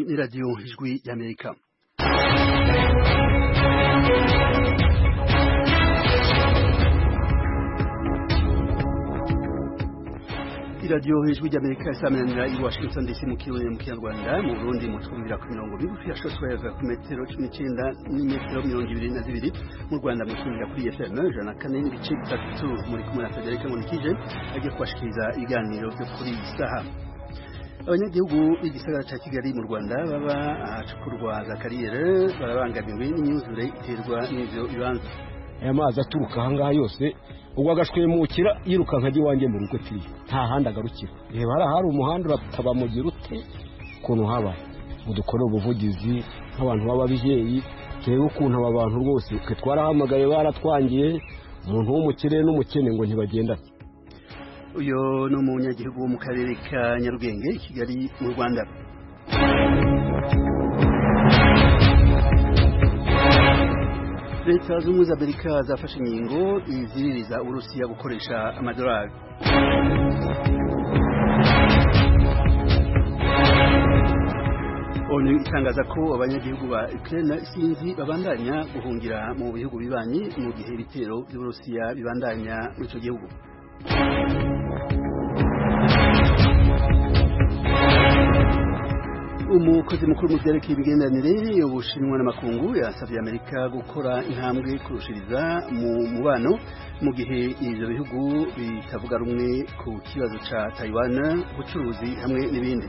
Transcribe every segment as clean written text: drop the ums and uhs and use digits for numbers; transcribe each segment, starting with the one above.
ni radio Ijwi y'Amerika. Radio Ijwi y'Amerika isamanira i Washington DC mu Kinyarwanda mu Burundi mu twumvira ku mirongo migufi ya shortwave ku metero 19 n'imetero 22 mu Rwanda mu twumvira kuri FM 104.3 muri kumwe na Federica Monikije agiye kubashikiriza ibiganiro byo kuri saha. Abanyagihugu b'igisagara ca Kigali mu Rwanda baba ahacukurwa za kariyere barabangamiwe n'imyuzure iterwa n'ivyo bibanza. Aya mazi aturuka ahangaha yose ubwo agashwemukira yiruka nkaje wanjye mu rugo tiri nta handi agarukira. Reba hari umuhanda urataba mu girute kuntu haba mudukora ubuvugizi nk'abantu b'ababyeyi tewe ukuntu aba bantu rwose twe twarahamagaye baratwangiye umuntu w'umukire n'umukene ngo ntibagenda. Uyo no munyagihugu wo mu karere ka Nyarugenge i Kigali mu Rwanda. Leta z'Ubumwe za Amerika zafashe ingingo iziririza Urusiya gukoresha amadolari. ONU itangaza ko abanyagihugu ba Ukraine sinzi babandanya guhungira mu bihugu bibanyi mu gihe ibitero by'Urusiya bibandanya muri ico gihugu. Umukozi mukuru mu vyerekeye imigenderanire y'Ubushinwa n'amakungu yasavye Amerika gukora intambwe kurushiriza mu mubano mu gihe ivyo bihugu bitavuga rumwe ku kibazo ca Taiwan, ubucuruzi hamwe n'ibindi.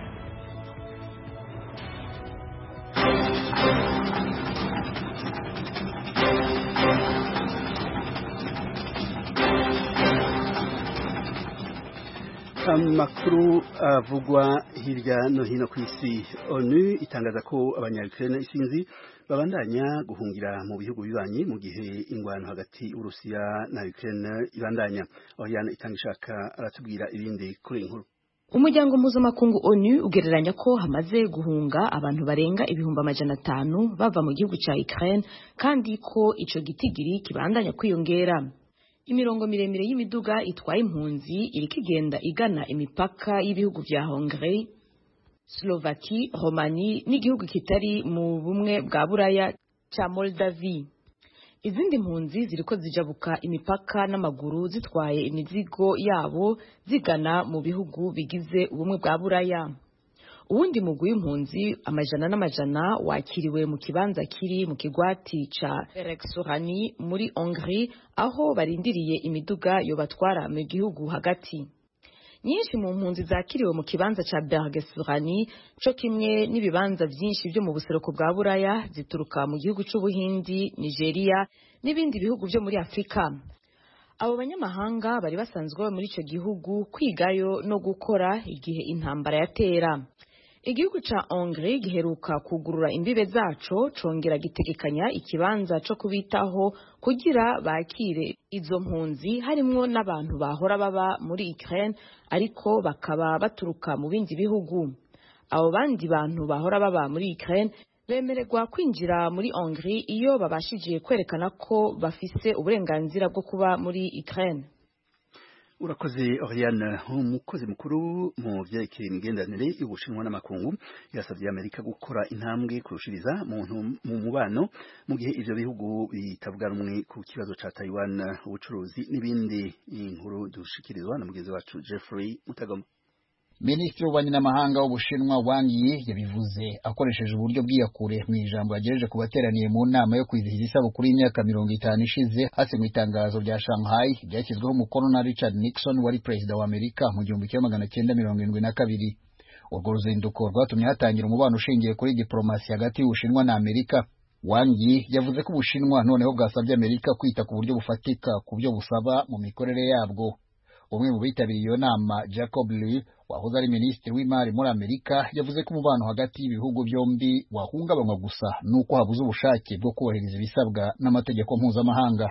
Amakuru avugwa hirya no hino ku isi. ONU itangaza ko abanya-Ukraine isinzi babandanya guhungira mu bihugu bibanyi mu gihe ingwano hagati y'Urusiya na Ukraine ibandanya. Oriane itangishaka aratubwira ibindi kuri inkuru. Umuryango mpuzamakungu ONU ugereranya ko hamaze guhunga abantu barenga 500 bava mu gihugu ca Ukraine kandi ko ico gitigiri kibandanya kwiyongera. Imirongo miremire y'imiduga itwaye impunzi iriko igenda igana imipaka y'ibihugu vya Hongrie, Slovaki, Romani n'igihugu kitari mu bumwe bwa Buraya ca Moldavie. Izindi mpunzi ziriko zijabuka imipaka n'amaguru zitwaye imizigo yabo zigana mu bihugu bigize ubumwe bwa Buraya. Uwundi mugwi w'impunzi amajana n'amajana wakiriwe mu kibanza kiri mu kigwati ca Bereksurani muri Hongrie aho barindiriye imiduga yo batwara mu gihugu hagati. Nyinshi mu mpunzi zakiriwe mu kibanza ca Bereksurani co kimwe n'ibibanza vyinshi byo mu buseruko bwa Buraya zituruka mu gihugu c'Ubuhindi, Nigeria n'ibindi bihugu byo muri Afrika. Abo banyamahanga bari basanzwe muri ico gihugu kwigayo no gukora igihe intambara yatera. Igihugu ca Hongrie giheruka kugurura imbibe zaco congera gitegekanya ikibanza co kubitaho kugira bakire izo mpunzi harimwo n'abantu bahora baba muri Ukraine ariko bakaba baturuka mu bindi bihugu. Abo bandi bantu bahora baba muri Ukraine bemererwa kwinjira muri Hongrie iyo babashije kwerekana ko bafise uburenganzira bwo kuba muri Ukraine. Urakoze Oriane. Umukozi mukuru mu vyerekeye imigenderanire y'Ubushinwa n'amakungu yasavye Amerika gukora intambwe kurushiriza mu mubano mu gihe ivyo bihugu bitavuga rumwe ku kibazo ca Taiwan, ubucuruzi n'ibindi. Inkuru dushikirizwa na mugenzi wacu Jeffrey Mutagoma. Minisitiri w'ububanyi n'amahanga w'Ubushinwa Wang Yi yabivuze akoresheje uburyo bw'iyakure mu ijambo yagejeje ku bateraniye mu nama yo kwizihiza isabukuru y'imyaka 50 ishize hasinywe itangazo rya Shanghai ryashyizweho umukono na Richard Nixon wari perezida wa Amerika mu 1972. Urwo ruzinduko rwatumye hatangira umubano ushingiye kuri diplomasi hagati y'Ubushinwa na Amerika. Wang Yi yavuze ko Ubushinwa noneho bwasabye Amerika kwita ku buryo bufatika ku byo busaba mu mikorere yabwo. Umwe mu bitabiriye iyo nama Jacob Lew wahoze ari minisitiri w'imari muri Amerika yavuze ko umubano hagati y'ibihugu byombi wahungabanywa gusa nuko habuze ubushake bwo kubahiriza ibisabwa n'amategeko mpuzamahanga.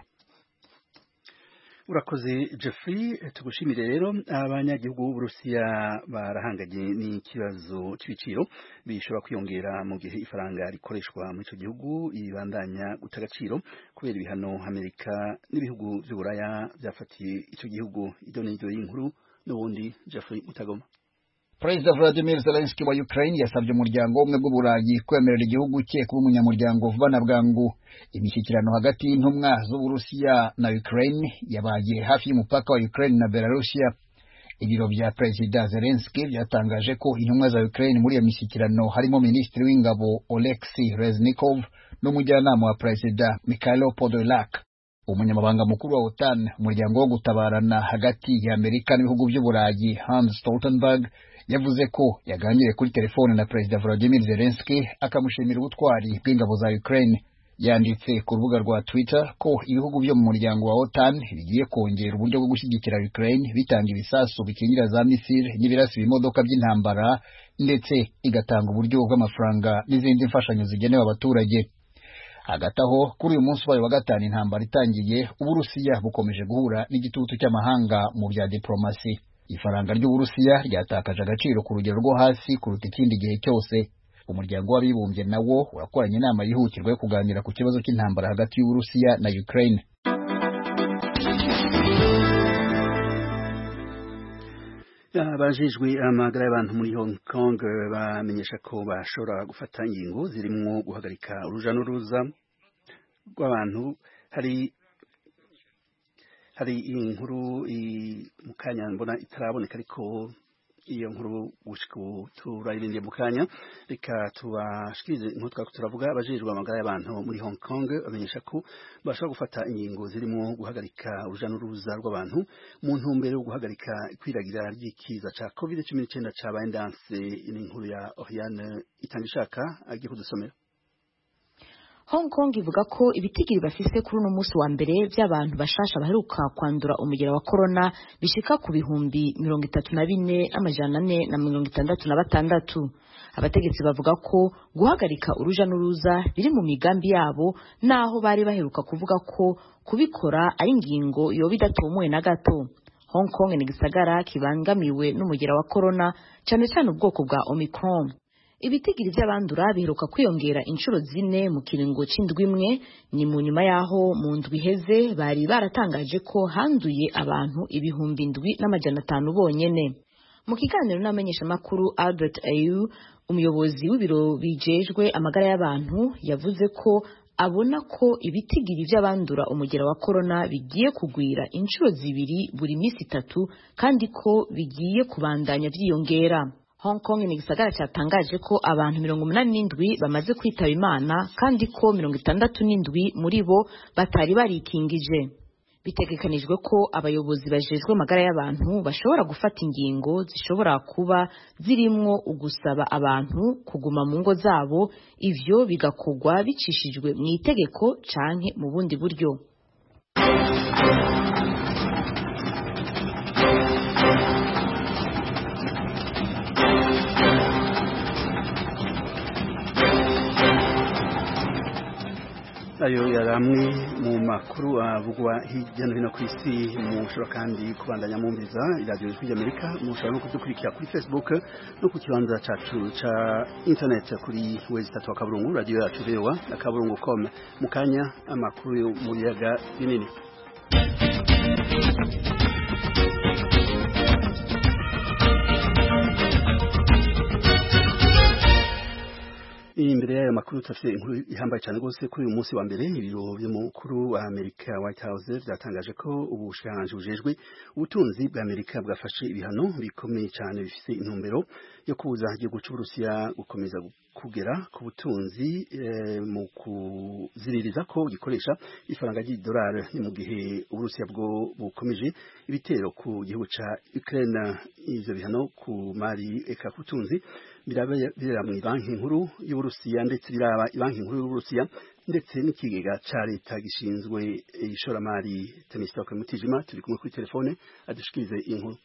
Urakoze Jeffrey, tugushimire rero. Abanyagihugu b'Uburusiya barahanganye n'ikibazo c'ibiciro bishobora kwiyongera mu gihe ifaranga rikoreshwa muri ico gihugu ibandanya guta agaciro kubera ibihano Amerika n'ibihugu vy'Uburaya vyafatiye ico gihugu. Idonido y'inkuru n'ubundi Jeffrey Mutagoma. Perezida Vladimir Zelensky wa Ukraine yasabye umuryango w'ubumwe bw'Uburayi kwemerera igihugu cye kuba umunyamuryango vuba na bwangu. Imishyikirano hagati y'intumwa z'Uburusiya na Ukraine yabaye hafi y'umupaka wa Ukraine na Belarusiya. Ibiro bya Perezida Zelensky byatangaje ko intumwa za Ukraine muri iyo mishyikirano harimo Minisitiri w'Ingabo Oleksiy Reznikov n'umujyanama wa Perezida Mikhailo Podolyak. Umunyamabanga mukuru wa OTAN, umuryango wo gutabarana hagati ya Amerika n'ibihugu by'Uburayi, Hans Stoltenberg, yavuze ko yaganiriye kuri telefone na Perezida Volodymyr Zelensky akamushimira ubutwari bw'ingabo za Ukraine. Yanditse ku rubuga rwa Twitter ko ibihugu byo mu muryango wa OTAN bigiye kongera uburyo bwo gushyigikira Ukraine bitanga ibisasu bikingira za misile n'ibirasi bimodoka by'intambara, ndetse igatanga uburyo bw'amafaranga n'izindi mfashanyo zigenewe abaturage. Hagati aho kuri uyu munsi wa gatanu intambara itangiye, Uburusiya bukomeje guhura n'igitutu cy'amahanga mu bya diplomasi. Ifaranga ry'Uburusiya ryatakaje agaciro ku rugero rwo hasi kuruta ikindi gihe cyose. Umuryango w'abibumbye nawo urakoranye inama yihutirwa yo kuganira ku kibazo cy'intambara hagati y'Uburusiya na Ukraine. Abajejwe amagara y'abantu muri Hong Kong bamenyesha ko bashobora gufata ingingo zirimo guhagarika uruja n'uruza rw'abantu. Hari inkuru mu kanya mbona itaraboneka, ariko iyo nkuru gushika turayirindiye mu kanya. Reka tubashikirize inkuru twako turavuga. Abajejwe amagara y'abantu muri Hong Kong bamenyesha ko bashobora gufata ingingo zirimo guhagarika uruja n'uruza rw'abantu mu ntumbero yo guhagarika ikwiragira ry'ikiza ca COVID-19 cabaye ndanse. Inkuru ya Oriane Itangishaka agiye kudusomera. Hong Kong ivuga ko ibitigiri bafise kuri uno munsi wa mbere by'abantu bashasha baheruka kwandura umugera wa corona bishika ku bihumbi 34,466. Abategetsi bavuga ko guhagarika uruja n'uruza biri mu migambi yabo, naho bari baheruka kuvuga ko kubikora ari ingingo yoba idatomoye na gato. Hong Kong ni gisagara kibangamiwe n'umugera wa corona, cyane cyane ubwoko bwa Omicron. Ibitigiri by'abandura biheruka kwiyongera inshuro 4 mu kiringo c'indwi imwe. Ni mu nyuma yaho mu ndwi heze bari baratangaje ko handuye abantu 7,500 bonyene. Mu kiganiro n'amenyesha makuru, Albert Ayu, umuyobozi w'ibiro bijejwe amagara y'abantu, yavuze ko abona ko ibitigiri by'abandura umugera wa corona bigiye kugwira inshuro 2 buri minsi 3, kandi ko bigiye kubandanya vyiyongera. Hong Kong ni gisagara cyatangaje ko abantu 87 bamaze kwitaba Imana, kandi ko 67 muri bo batari barikingije. Bitegekanijwe ko abayobozi bajejwe amagara y'abantu bashobora gufata ingingo zishobora kuba zirimwo ugusaba abantu kuguma mu ngo zabo, ivyo bigakogwa bicishijwe mu itegeko canke mu bundi buryo. Ayo yaramwe mu makuru avugwa hirya no hino ku isi. Mushobora kandi kubandanya mumviza iradiyo y'Ijwi ry'Amerika. Mushobora no kudukurikira kuri Facebook no ku kibanza cacu ca internet kuri www.radio yacu VOA.com. Mu kanya amakuru mu biyaga binini. Imbere y'ayo makuru tafite inkuru ihambaye cyane rwose. Kuri uyu munsi wa mbere ibiro by'umukuru wa Amerika White House byatangaje ko ubushikiranganji bujejwe ubutunzi bwa Amerika bwafashe ibihano bikomeye cyane bifite intumbero yo kubuza igihugu cy'Uburusiya gukomeza kugera ku butunzi mu kuziririza ko gikoresha ifaranga ry'idolari. Ni mu gihe Uburusiya bwo bukomeje ibitero ku gihugu ca Ukraine. Ivyo bihano ku mari eka kutunzi biraba mu banki nkuru y'Uburusiya, ndetse biraba banki nkuru y'Uburusiya ndetse n'ikigega ca leta gishinzwe ishoramari. Temistoke Mutijima turi kumwe kuri telefone adushikirize inkuru.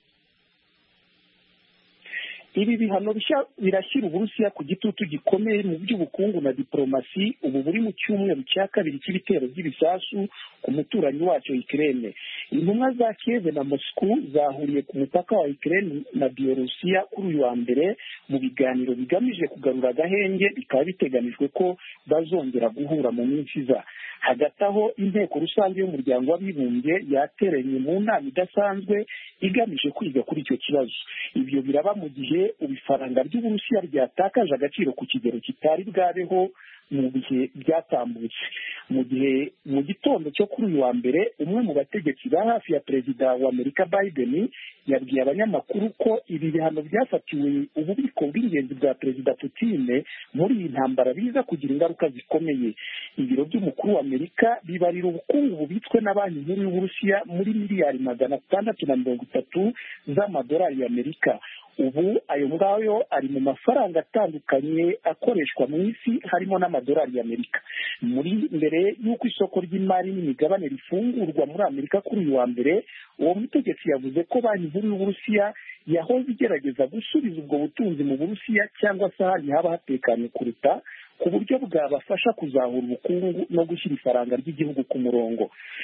Ibi bihano birashyira Uburusiya ku gitutu gikomeye mu by'ubukungu na diplomasi, ubu buri mu cyumweru cya kabiri cy'ibitero by'ibisasu ku muturanyi wacyo Ukraine. Intumwa za Kiev na Moscow zahuriye ku mupaka wa Ukraine na Byelorusiya kuri uyu wa mbere mu biganiro bigamije kugarura agahenge. Bikaba biteganijwe ko bazongera guhura mu minsi iza. Hagati aho inteko rusange y'umuryango w'abibumbye yateranye mu nama idasanzwe igamije kwiga kuri icyo kibazo. Ibyo biraba mu gihe gihe ifaranga ry'Uburusiya ryatakaje agaciro ku kigero kitari bwabeho mu bihe byatambutse. Mu gihe mu gitondo cyo kuri uyu wa mbere umwe mu bategetsi ba hafi ya perezida wa Amerika Biden yabwiye abanyamakuru ko ibi bihano byafatiwe ububiko bw'ingenzi bwa perezida Putin muri iyi ntambara biza kugira ingaruka zikomeye. Ibiro by'umukuru wa Amerika bibarira ubukungu bubitswe na banki nkuru y'Uburusiya muri miliyari 630 z'amadolari y'Amerika. Ubu ayo ngayo ari mu mafaranga atandukanye akoreshwa mu isi harimo n'amadolari y'Amerika. Muri mbere y'uko isoko ry'imari n'imigabane rifungurwa muri Amerika kuri uyu wa mbere, uwo mutegetsi yavuze ko banki nkuru y'Uburusiya yahoze igerageza gusubiza ubwo butunzi mu Burusiya cyangwa se ahandi haba hatekanye kuruta, ku buryo bwabafasha kuzahura ubukungu no gushyira ifaranga ry'igihugu ku murongo.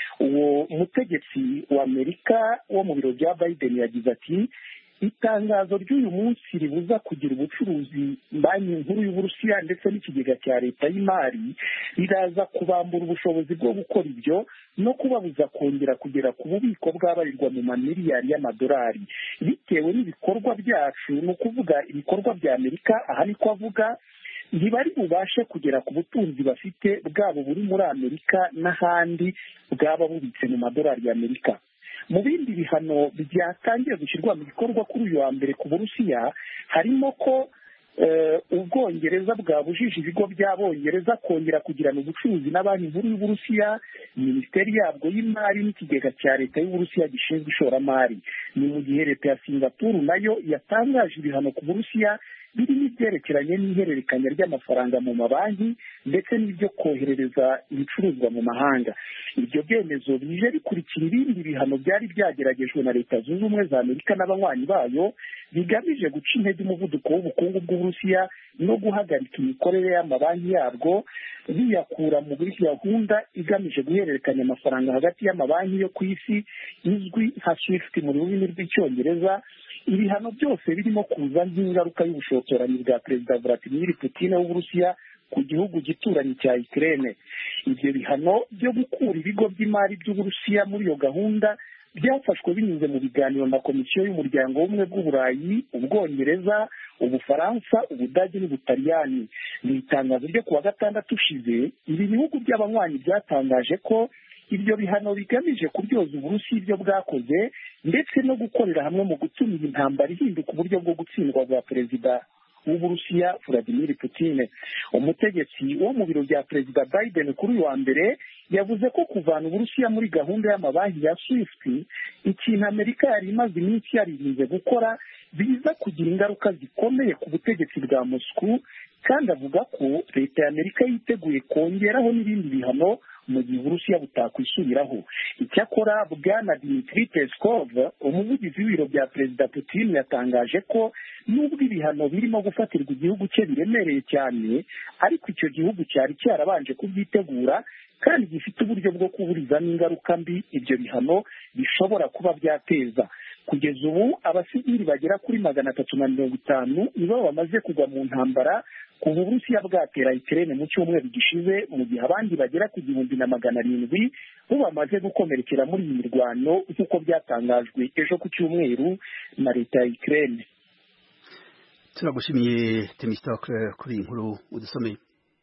Uwo mutegetsi wa Amerika wo mu biro bya Biden yagize ati, itangazo ry'uyu munsi ribuza kugira ubucuruzi banki nkuru y'Uburusiya ndetse n'ikigega cya leta y'imari riraza kubambura ubushobozi bwo gukora ibyo no kubabuza kongera kugera ku bubiko bw'abarirwa mu mamiliyari y'amadolari bitewe n'ibikorwa byacu, ni ukuvuga ibikorwa bya Amerika. Aha niko avuga, ntibari bubashe kugera ku butunzi bafite bwabo buri muri Amerika n'ahandi bwaba bubitse mu madolari y'Amerika. Mu bindi bihano byatangiye gushyirwa mu bikorwa kuri uyu wa mbere ku Burusiya harimo ko Ubwongereza bwabujije ibigo by'Abongereza kongera kugirana ubucuruzi na banki nkuru y'Uburusiya, minisiteri yabwo y'imari n'ikigega cya leta y'Uburusiya gishinzwe ishoramari. Ni mu gihe leta ya Singapore nayo yatangaje ibihano ku Burusiya birimo ibyerekeranye n'ihererekanya ry'amafaranga mu mabanki ndetse n'ibyo koherereza ibicuruzwa mu mahanga. Ibyo byemezo bije bikurikira ibindi bihano byari byageragejwe na Leta Zunze Ubumwe za Amerika n'abanywanyi bayo bigamije guca intege umuvuduko w'ubukungu bw'Uburusiya no guhagarika imikorere y'amabanki yabwo, biyakura muri gahunda igamije guhererekanya amafaranga hagati y'amabanki yo ku isi izwi nka SWIFT mu rurimi rw'Icyongereza. Ibihano byose birimo kuza nk'ingaruka y'ubushotoranyi bwa Perezida Vladimir Putin w'Uburusiya ku gihugu gituranyi cya Ukraine. Ibyo bihano byo gukura ibigo by'imari by'Uburusiya muri iyo gahunda byafashwe binyuze mu biganiro na Komisiyo y'Umuryango w'Ubumwe bw'Uburayi, Ubwongereza, Ubufaransa, Ubudage n'Ubutaliyani. Mu itangazo ryo kuwa gatandatu ushize, ibi bihugu by'abanywanyi byatangaje ko ibyo bihano bigamije kuryoza Uburusiya ibyo bwakoze ndetse no gukorera hamwe mu gutuma iyi ntambara ihinduka uburyo bwo gutsindwa bwa perezida w'Uburusiya Vladimir Putin. Umutegetsi wo mu biro bya Perezida Biden kuri uyu wa mbere yavuze ko kuvana Uburusiya muri gahunda y'amabanki ya SWIFT, ikintu Amerika yari imaze iminsi yaririnze gukora, biza kugira ingaruka zikomeye ku butegetsi bwa Moscow, kandi avuga ko leta ya Amerika yiteguye kongeraho n'ibindi bihano mu gihe Uburusiya butakwisubiraho. Icyakora Bwana Dmitry Peskov, umuvugizi w'ibiro bya Perezida Putin, yatangaje ko nubwo ibihano birimo gufatirwa igihugu cye biremereye cyane, ariko icyo gihugu cyari cyarabanje kubyitegura kandi gifite uburyo bwo kuburizamo ingaruka mbi ibyo bihano bishobora kuba byateza. Kugeza ubu abasivili bagera kuri 350 nibo bamaze kugwa mu ntambara kuva Uburusiya bwatera Ukraine mu cyumweru gishize, mu gihe abandi bagera ku 1700 bo bamaze gukomerekera muri iyi mirwano nk'uko byatangajwe ejo ku cyumweru na leta ya Ukraine. Turagushimiye Temistocle kuri inkuru udusomeye.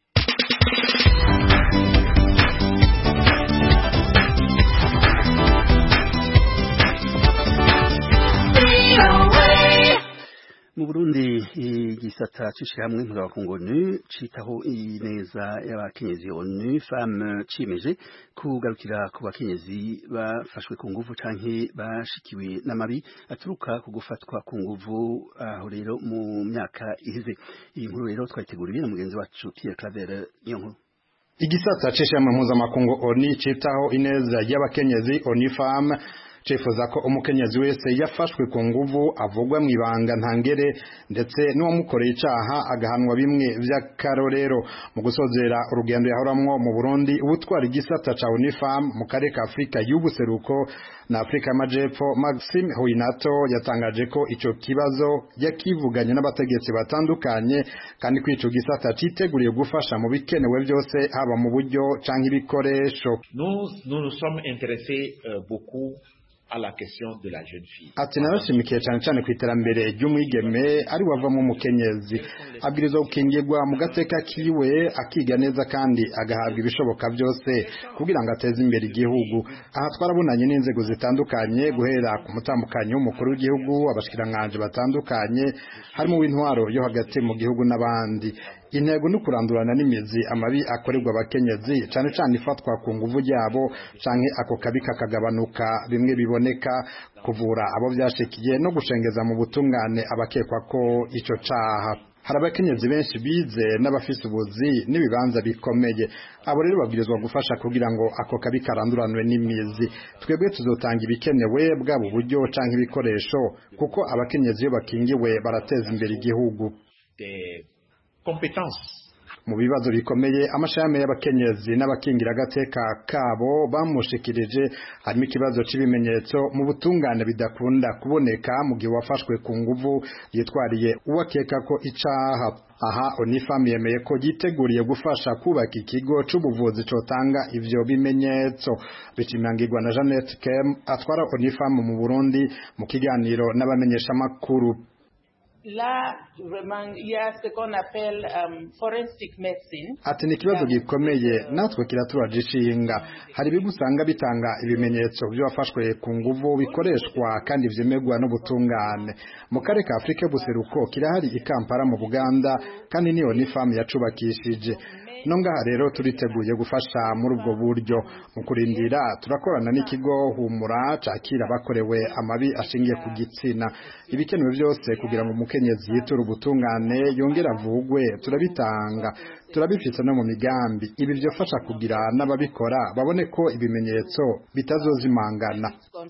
Mu Burundi igisata c'ishirahamwe mpuzamakungu ONU citaho ineza y'abakenyezi ONU Femmes cimeje kugarukira ku bakenyezi bafashwe ku nguvu canke bashikiwe n'amabi aturuka ku gufatwa ku nguvu aho rero mu myaka iheze. Iyi nkuru rero twayiteguriye na mugenzi wacu Pierre Claver Nyonkuru. Igisata c'ishirahamwe mpuzamakungu ONU citaho ineza y'abakenyezi ONU Femmes cifuza ko umukenyezi wese yafashwe ku nguvu avugwa mu ibanga ntangere ndetse n'uwamukoreye icaha agahanwa bimwe vy'akarorero. Mu gusozera urugendo yahoramwo mu Burundi, ubutwara igisata ca UNIFAM mu karere ka Afrika y'ubuseruko na Afrika y'Amajepfo, Maxime Huinato yatangaje ko ico kibazo yakivuganye n'abategetsi batandukanye kandi ko ico gisata citeguriye gufasha mu bikenewe byose haba mu buryo canke ibikoresho. Nous nous sommes intéressés beaucoup à la question de la jeune fille. Ati narashimikiye cyane ku iterambere ry'umwigeme ari wavamo umukenyezi abwirizwa gukingirwa mu gateka kiwe akiga neza kandi agahabwa ibishoboka byose kugira ngo ateze imbere igihugu. Aha twarabonanye n'inzego zitandukanye guhera ku mutambukanyi w'umukuru w'igihugu abashikiranganje batandukanye harimo w'intwaro yo hagati mu gihugu n'abandi. Intego no kurandurana n'imizi amabi akorerwa abakenyezi cyane ifatwa ku nguvu ryabo canke ako kabi kakagabanuka bimwe biboneka kuvura abo byashikiye no gushengeza mu butungane abakekwa ko ico caha. Hari abakenyezi benshi bize n'abafise ubuzi n'ibibanza bikomeye abo rero babwirizwa gufasha kugira ngo ako kabi karanduranwe n'imizi. Twebwe tuzotanga ibikenewe bwabo buryo canke ibikoresho kuko abakenyezi iyo bakingiwe barateza imbere igihugu. Mu bibazo bikomeye amashami y'abakenyezi n'abakingira agateka kabo bamushikirije harimo ikibazo cy'ibimenyetso mu butungane bidakunda kuboneka mu gihe wafashwe ku nguvu yitwariye uwakeka ko icaha. Aha Onifam yemeye ko yiteguriye gufasha kubaka ikigo c'ubuvuzi cotanga ivyo bimenyetso. Bicimangirwa na Jeannette Kem atwara Onifam mu Burundi mu kiganiro n'abamenyesha makuru. Là, vraiment, il y a ce qu'on appelle forensic medicine. Ati ni kibazo gikomeye natwe kiraturagishinga. Hari bigusanga bitanga ibimenyetso by'abafashwe ku nguvu bikoreshwa kandi vyemerwa n'ubutungane. Mu karere ka Afrika buseruko kirahari i Kampala mu Buganda kandi niyo Onifam yacubakishije. Nongaha rero turiteguye gufasha muri ubwo buryo mu kurindira turakorana n'ikigo Humura cakira bakorewe amabi ashingiye ku gitsina. Ibikenewe byose kugira ngo umukenyezi yitura ubutungane yongera avugwe turabitanga turabifite no mu migambi. Ibi byofasha kugira n'ababikora babone ko ibimenyetso bitazozimangana.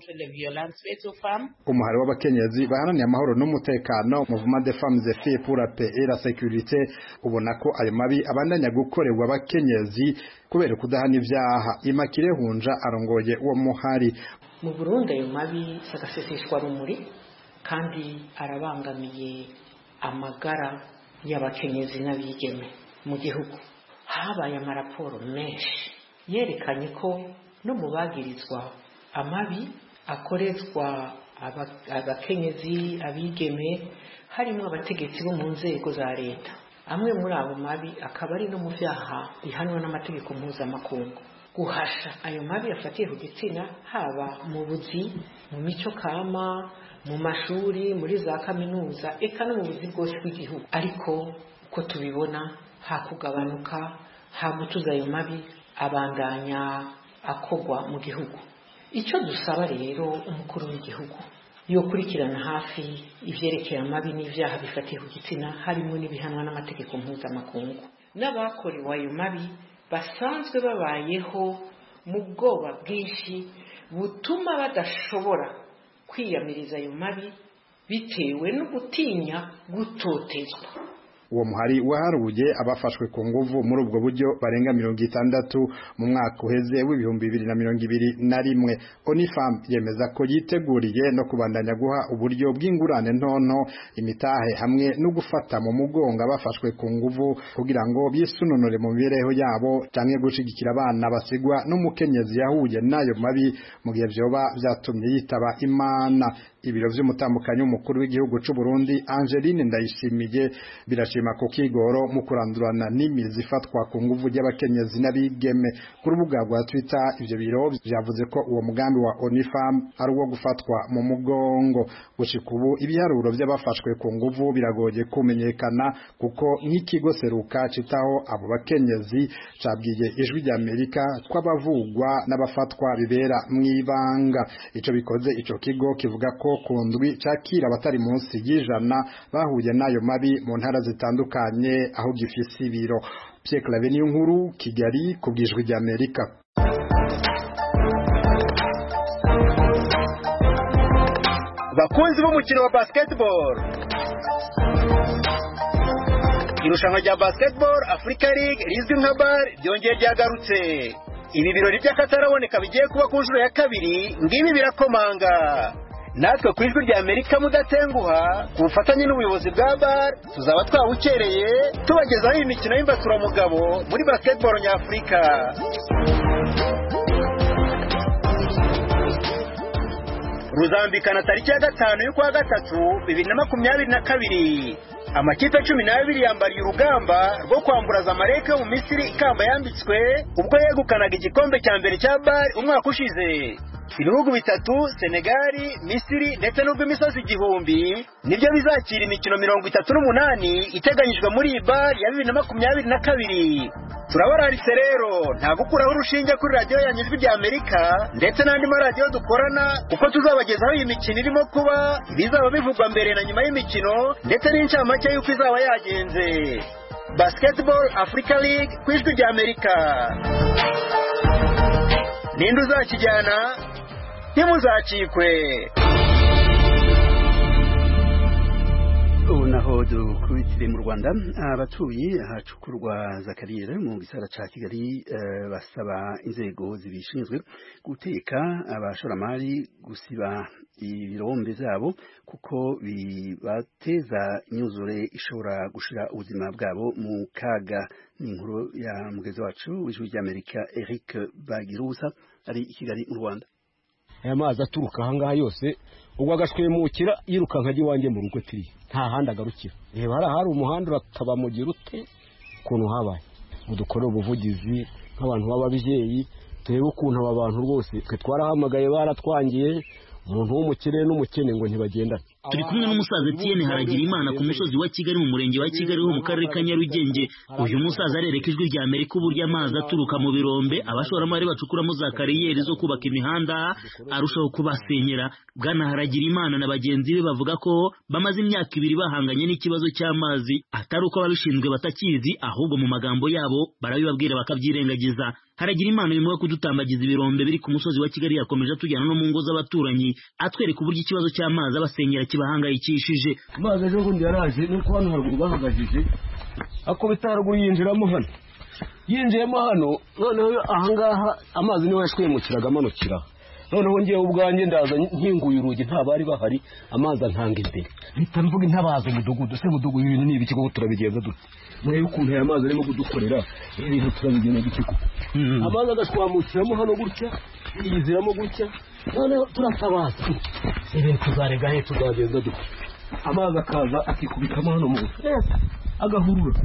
Umuhari w'abakenyezi baharaniye amahoro n'umutekano Mouvement des femmes et filles pour la paix et la sécurité ubona ko ayo mabi abandanya gukorerwa abakenyezi kubera kudahana ivyaha. Imakire Hunja arongoye uwo muhari. Mu Burundi ayo mabi sagaseseshwa rumuri kandi arabangamiye amagara y'abakenyezi n'abigeme mu gihugu. Habaye amaraporo menshi yerekanye ko no mu bagirizwa amabi akorezwa abakenyezi abigeme harimo abategetsi bo mu nzego za leta. Amwe muri abo mabi akaba ari no mu vyaha bihanwa n'amategeko mpuzamakungu. Guhasha ayo mabi afatiye ku gitsina haba mu buzi, mu mico kama, mu mashuri, muri za kaminuza eka no mu buzi bwose bw'igihugu. Ariko uko tubibona hakugabanuka hagutuza ayo mabi abandanya akogwa mu gihugu. Icyo dusaba rero umukuru w'igihugu yokurikirana hafi ivyerekeye amabi n'ivyaha bifatiye ku gitsina harimo n'ibihanwa n'amategeko mpuzamakungu. N'abakorewe ayo mabi basanzwe babayeho mu bwoba bwinshi butuma badashobora kwiyamiriza ayo mabi bitewe no gutinya gutotezwa. Uwo muhari waharuye abafashwe ku nguvu muri ubwo buryo barenga 60 mu mwaka uheze w'ibihumbi 2021. Onifam yemeza ko yiteguriye no kubandanya guha uburyo bw'ingurane ntonto imitahe hamwe no gufata mu mugongo abafashwe ku nguvu kugira ngo bisunonore mu mibereho yabo canke gushigikira abana basigwa n'umukenyezi yahuye nayo mabi mu gihe vyoba vyatumye yitaba Imana. Ibiro vy'umutambukanyi w'umukuru w'igihugu c'u Burundi Angeline Ndayishimiye birashima ko kigoro mu kurandurana n'imizi ifatwa ku nguvu y'abakenyezi n'abigeme. Ku rubuga rwa Twitter ivyo biro vyavuze ko uwo mugambi wa Onifam ari uwo gufatwa mu mugongo. Gushika ubu ibiharuro by'abafashwe ku nguvu biragoye kumenyekana kuko nk'ikigo Seruka citaho abo bakenyezi cabwiye Ijwi ry'Amerika twabavugwa n'abafatwa bibera mw'ibanga. Ico bikoze ico kigo kivuga ko kundwi cakira abatari munsi y'ijana bahuye nayo mabi mu ntara zitandukanye aho gifise ibiro. Pierre Claver Nkuru, Kigali, ku bw'Ijwi ry'Amerika. Bakunzi b'umukino wa basketball, irushanwa rya basketball Africa League rizwi nka BAL ryongeye ryagarutse. Ibi birori by'akataraboneka bigiye kuba ku nshuro ya kabiri ngibi birakomanga. Natwe ku Ijwi ry'Amerika mudatenguha ku bufatanye n'ubuyobozi bwa BAL tuzaba twawukereye tubagezaho imikino y'imbaturaramugabo muri basketball nyafurika. ruzambikana tariki ya 5 y'ukwa gatatu 2022. Amakipe 12 yambariye urugamba rwo kwamburaza amareke mu Misiri ikamba yambitswe ubwo yegukanaga igikombe cya mbere cya BAR umwaka ushize. Ibihugu bitatu Senegal, Misiri ndetse n'ubw'imisozi igihumbi nibyo bizakira imikino 38 iteganyijwe muri BAR ya 2022. Turabararitse rero nta gukuraho urushinge kuri radio ya Ijwi rya Amerika ndetse n'andi maradiyo dukorana kuko tuzabagezaho iyi mikino irimo kuba bizaba bivugwa mbere na nyuma y'imikino ndetse n'incamake y'uko izaba yagenze. Basketball Africa League ku Ijwi rya Amerika. Ninde uzakijyana? Ntimuzacikwe. naho dukubitire mu Rwanda abatuye ahacukurwa za kariyeri mu gisagara ca Kigali basaba inzego zibishinzwe guteka abashoramari gusiba ibirombe zabo kuko bibateza imyuzure ishobora gushira ubuzima bwabo mu kaga. Ni inkuru ya mugezi wacu w'Ijwi ry'Amerika Eric Bagirusa ari i Kigali mu Rwanda. Aya mazi aturuka ahangaha yose ubwo agashwemukira yiruka nkajya iwanjye mu rugo tiri nta handi agarukira. Reba hari umuhanda urataba mu girute ukuntu habaye udukora ubuvugizi nk'abantu b'ababyeyi turebe ukuntu aba bantu rwose twe twarahamagaye baratwangiye umuntu w'umukire n'umukene ngo ntibagendane. Turi kumwe n'umusaza Etienne Haragirimana ku musozi wa Kigali mu murenge wa Kigali ho mu karere ka Nyarugenge. Uyu musaza arereka Ijwi rya Amerika uburyo amazi aturuka mu birombe abashoramari bacukuramo za kariyeri zo kubaka imihanda arushaho kubasenyera. Bwana Haragirimana na bagenzi be bavuga ko bamaze imyaka 2 bahanganye n'ikibazo cy'amazi atari uko ababishinzwe batakizi ahubwo mu magambo yabo barabibabwira bakabyirengagiza. Haragirimana nyuma yo kudutambagiza ibirombe biri ku musozi wa Kigali yakomeje tujyana no mu ngo z'abaturanyi atwereka uburyo ikibazo cy'amazi abasenyera kibahangayikishije. Amazi ejo bundi yaraje nuko hano haruguru bahagajije akubita haruguru yinjiramo hano yinjiyemo hano noneho ahangaha amazi niwe yashwemukiraga amanukira. Noneho ngiye ubwanjye ndaza nkinguye urugi nta bari bahari amazi antanga imbere mpita mvuga intabaza umudugudu se mudugudu ibintu ni ibiki ko turabigenza dute murebe ukuntu aya mazi arimo kudukorera ibintu turabigenza gutiko amazi agashwamukiramo hano gutya yiziramo gutya noneho turatabaza ibintu tuzarega he tuzagenza dute amazi akaza akikubitamo hano mu agahurura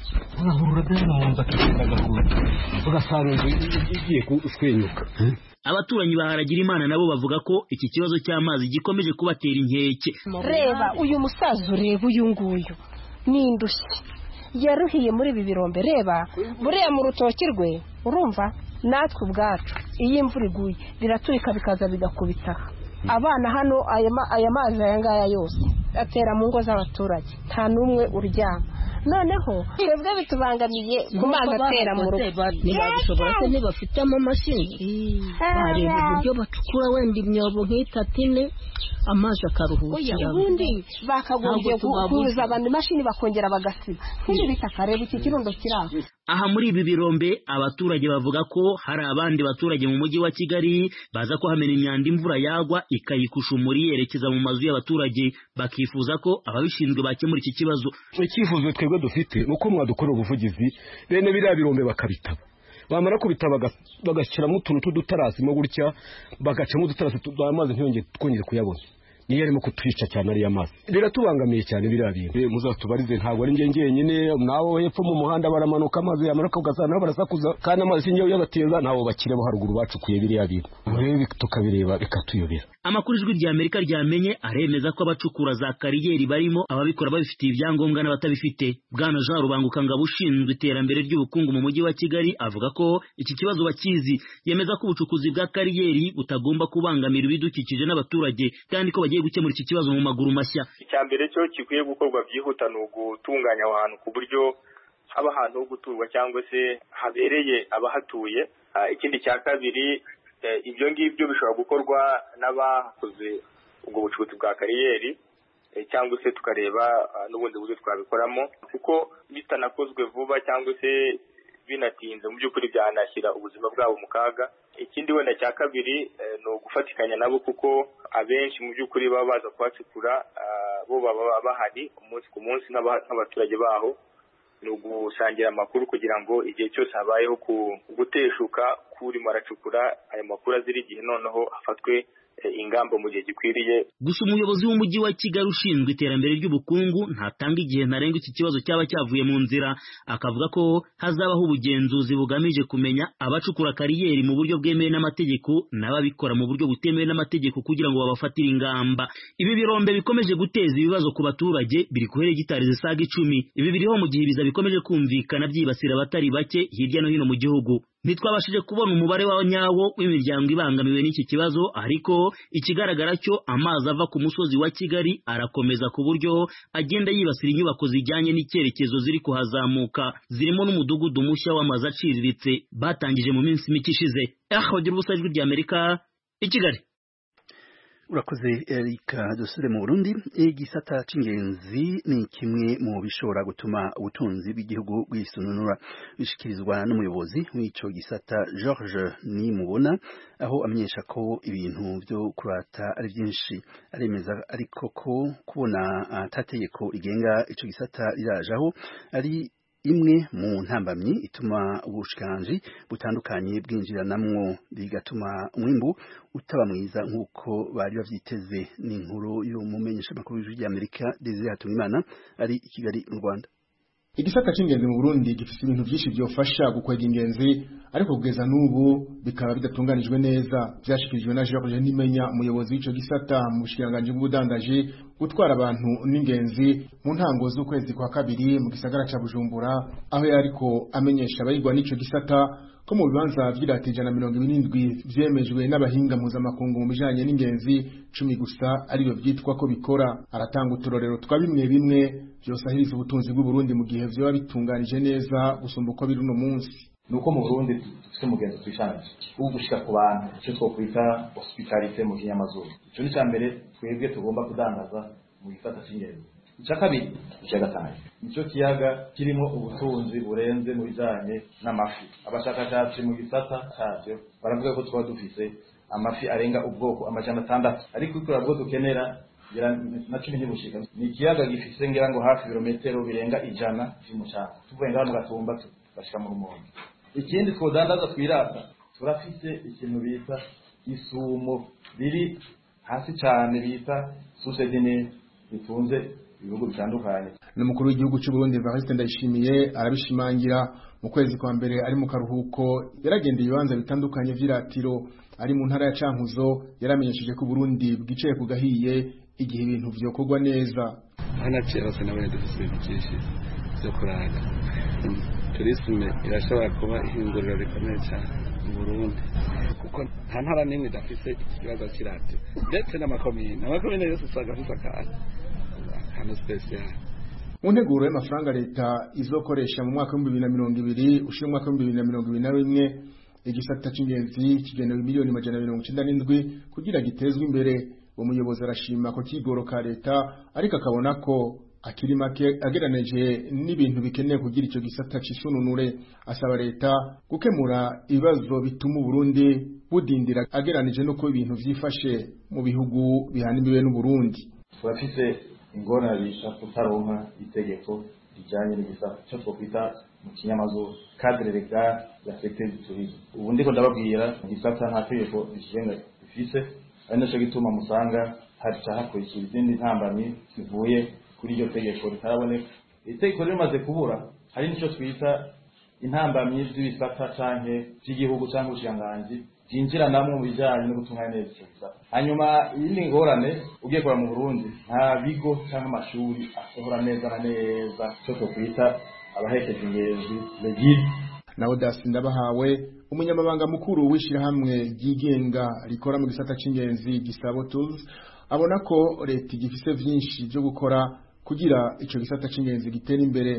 dana mu nzu akigenda agahurura ugasanga igiye kushwenyuka. Abaturanyi ba Haragirimana nabo bavuga ko iki kibazo cy'amazi gikomeje kubatera inkeke. Reba uyu musaza ureba uyu nguyu n'indushyi yaruhiye muri ibi birombe. Reba buriya mu rutoki rwe urumva natwe ubwacu iyi imvura iguye biraturika bikaza bigakubita abana hano. Aya mazi aya ngaya yose atera mu ngo z'abaturage nta n'umwe uryama. Noneho twebwe bitubangamiye ku mazi atera mu rugo. Ntibabishobora se ntibafite amamashini bareba uburyo bacukura wenda imyobo nk'itatine amazi akaruhukira. Ubundi bakagombye kuza abantu imashini bakongera bagasiba kandi bitakareba iki kirundo kiraho. Aha muri ibi birombe abaturage bavuga ko hari abandi baturage mu mujyi wa Kigali baza ko hamena imyanda imvura yagwa ikayikusha umuri yerekeza mu mazu y'abaturage bakifuza ko ababishinzwe bakemura iki kibazo. Ikifuzo twebwe dufite nuko mwadukora ubuvugizi bene biriya birombe bakabitaba bamara kubitaba bagashyiramo utuntu tw'udutarasi mo gutya bagacamo udutarasi amazi ntiyongere twongere kuyabona. Niyo arimo kutwica cyane ari amazi biratubangamiye cyane biriya bintu. Muzatubarize ntabwo ari njye nyine nawo hepfo mu muhanda baramanuka amazi yamanuka ugasanga barasakuza kandi amazi ngiye yabateza nabo bakirebo haruguru bacukuye biriya bintu murebe tukabireba bikatuyobera. Amakuru Ijwi rya Amerika ryamenye aremeza ko abacukura za kariyeri barimo ababikora babifitiye ibyangombwa n'abatabifite. Bwana Jean Rubanguka ngabo ushinzwe iterambere ry'ubukungu mu mujyi wa Kigali avuga ko iki kibazo bakizi. Yemeza ko ubucukuzi bwa kariyeri butagomba kubangamira ibidukikije n'abaturage kandi ko bagiye gukemura iki kibazo mu maguru mashya. Icyambere cyo kikwiye gukorwa byihuta no gutunganya ahantu ku buryo haba ahantu ho guturwa cyangwa se habereye abahatuye. Ikindi cya kabiri ibyo ngibyo bishobora gukorwa n'abakoze ubwo bucukuzi bwa kariyeri cyangwa se tukareba n'ubundi buryo twabikoramo kuko bitanakozwe vuba cyangwa se binatinze mu by'ukuri byanashyira ubuzima bwabo mu kaga. Ikindi wenda cya kabiri ni ugufatikanya nabo kuko abenshi mu by'ukuri baba baza kuhacukura bo baba bahari umunsi ku munsi n'abaturage baho. Ni ugusangira amakuru kugira ngo igihe cyose habayeho guteshuka kuri maracukura aya makuru azira igihe noneho hafatwe ingamba mu gihe gikwiriye. Gusa umuyobozi w'umujyi wa Kigali ushinzwe iterambere ry'ubukungu ntatanga igihe ntarengwa iki kibazo cyaba cyavuye mu nzira, akavuga ko hazabaho ubugenzuzi bugamije kumenya abacukura kariyeri mu buryo bwemewe n'amategeko n'ababikora mu buryo butemewe n'amategeko kugira ngo babafatire ingamba. Ibi birombe bikomeje guteza ibibazo ku baturage, biri ku hegitari zisaga 10. Ibi biriho mu gihe ibiza bikomeje kumvikana byibasira abatari bake hirya no hino mu gihugu. Ntitwabashije kubona umubare wa nyawo w'imiryango ibangamiwe n'iki kibazo, ariko ikigaragara cyo amazi ava ku musozi wa Kigali arakomeza ku buryo agenda yibasira inyubako zijyanye n'icyerekezo ziri kuhazamuka, zirimo n'umudugudu mushya w'amazu aciriritse batangije mu minsi mike ishize. Bagira ubusa ijwi ry'Amerika i Kigali. Urakoze Eric. Dusubire mu Burundi. Igisata c'ingenzi ni kimwe mu bishobora gutuma ubutunzi bw'igihugu bwisununura, bishikirizwa n'umuyobozi w'ico gisata George Nimubona, aho amenyesha ko ibintu byo kurata ari byinshi. Aremeza ariko ko kubona atategeko rigenga ico gisata rirajaho ari imwe mu ntambamyi ituma ubushikiranganji butandukanye bwinjiranamwo, bigatuma umwimbu utaba mwiza nk'uko bari bavyiteze. Ni inkuru y'umumenyeshamakuru w'ijwi ry'Amerika Desire Hatungimana ari i Kigali mu Rwanda. Igisata c'ingenzi mu Burundi gifise ibintu byinshi byofasha gukwega ingenzi, ariko kugeza n'ubu bikaba bidatunganijwe neza. Vyashikirijwe na George Nimenya, umuyobozi w'ico gisata mu bushikiranganji bw'ubudandaji gutwara abantu n'ingenzi, mu ntango z'ukwezi kwa kabiri mu gisagara ca Bujumbura, aho yariko amenyesha abayigwa n'ico gisata ko mu bibanza vy'irati 127 vyemejwe n'abahinga mpuzamakungu mu bijanye n'ingenzi 10 gusa ariyo vyitwa ko bikora. Aratanga uturorero twa bimwe bimwe vyosahiriza ubutunzi bw'u Burundi mu gihe vyoba bitunganije neza gusumba uko biri uno munsi. Nuko mu Burundi dufite umugenzo twishanje ubu gushika ku bantu cyo twokwita hospitalite mu kinyamazuru. Ico ni cyambere twebwe tugomba kudandaza mu gisata c'ingenzi. Icya kabiri, icya gatanu, nicyo kiyaga kirimo ubutunzi burenze mu bijanye n'amafi. Abashakashatsi mu gisata cyavyo baravuga ko twaba dufise amafi arenga ubwoko 600, ariko ikora bwo dukenera na 10 ntibushika. Ni kiyaga gifise ngira ngo hafi kilometero birenga 100 cy'umucanga. Tuvuye ngaho mu Gatumba bashika mu Rumonge. Ikindi twodandaza twirata, turafise ikintu bita isumo riri hasi cyane bita susedine bitunze ibihugu bitandukanye. N'umukuru w'igihugu cy'u Burundi Evariste Ndayishimiye arabishimangira. Mu kwezi kwa mbere ari mu karuhuko yaragendeye ibibanza bitandukanye vy'iratiro ari mu ntara ya Cankuzo. Yaramenyesheje ko Burundi bwicaye ku gahiye igihe ibintu vyokorwa neza. Hanaciye hose nabone dufise byinshi byo kuraga. Turisme irashobora kuba ihinguriro rikomeye cyane mu Burundi, kuko nta ntara n'imwe idafise ikibazo cy'irati, ndetse n'amakomine yose usanga afise akantu special. Mu nteguro y'amafaranga leta izokoresha mu mwaka wa 2020 ushira mu mwaka wa 2021, igisata c'ingenzi kigenewe miliyoni 197 kugira gitezwe imbere. Umuyobozi arashima ko kigoro ka leta, ariko akabona ko akiri make ageranije n'ibintu bikeneye kugira ico gisata cisununure. Asaba leta gukemura ibibazo bituma Burundi budindira ageranije nuko ibintu vyifashe mu bihugu bihanimiwe n'u Burundi. Turafise ingorane bisha kutaronka itegeko rijanye n'igisata cyo twokwita mu kinyamazuru cadre legal ya secteur du tourisme. Ubu ndiko ndababwira igisata nta tegeko rigenga bifise, ari naco gituma musanga hari cyahakurikira izindi ntambamyi zivuye kuri iryo tegeko ritaraboneka. Itegeko rimaze kubura, hari nico twita intambamyi z'ibisata canke by'igihugu cyangwa ubushikiranganji byinjira namwe mu bijanye no gutunganya neza icyo gisata. Hanyuma iyi ngorane ugiye kora mu Burundi, nta bigo cyangwa amashuri asohora neza na neza cyo twita abahekeje ingenzi legit. Na Odasi Ndabahawe, umunyamabanga mukuru w'ishirahamwe ryigenga rikora mu gisata c'ingenzi Gisabo Tools, abona ko leta igifise vyinshi byo gukora kugira ico gisata c'ingenzi gitera imbere.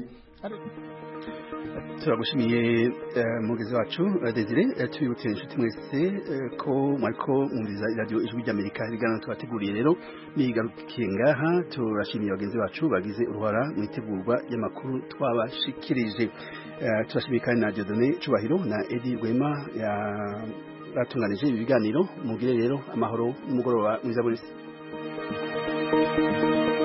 Turagushimiye mugezi wacu Desire. Tubibutse inshuti mwese ko mwariko mwumviza radio Ijwi ry'Amerika rigana twateguriye rero nigarukiye ngaha. Turashimiye bagenzi bacu bagize uruhara mu itegurwa y'amakuru twabashikirije. Turashimiye kandi na Dieudonné Cubahiro na Edi Rwema batunganije ibi biganiro. Mugire rero amahoro n'umugoroba mwiza buri.